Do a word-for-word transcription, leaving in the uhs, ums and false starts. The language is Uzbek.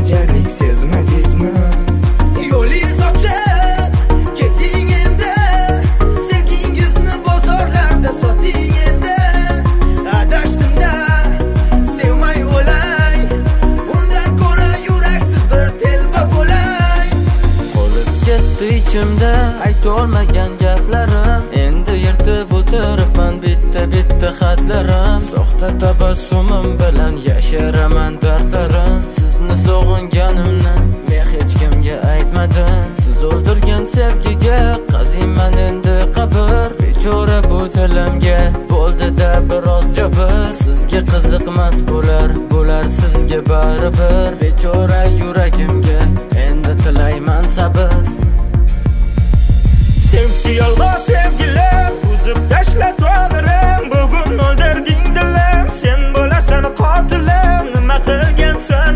ajalik sezmadingizmi? Yo'lingiz ochiq, keting endi. Sevgingizni bozorlarda soting endi. Adashdim-da, sevmay o'lay. Undan ko'ra yuraksiz bir telba bo'lay. Qolib ketdi ichimda aytolmagan gaplarim. Endi yirtib o'tiribman bitta-bitta xatlarim. Soxta tabassumim bilan yashiraman dardlarim. Sizni sog'inganimni men hech kimga aytmadim. Siz o'ldirgan sevgiga qaziman endi qabr. Bechora bu dilimga bo'ldi-da biroz jabr. Sizga qiziqmas bo'lar, bo'lar sizga baribir. Bechora yuragimga endi tilayman sabr. Sevgisi yolg'iz sevgilim, uzib tashla to'g'rim. Bugun o'ldirding dilim, sen bo'lasan qotilim. Nima qilgansan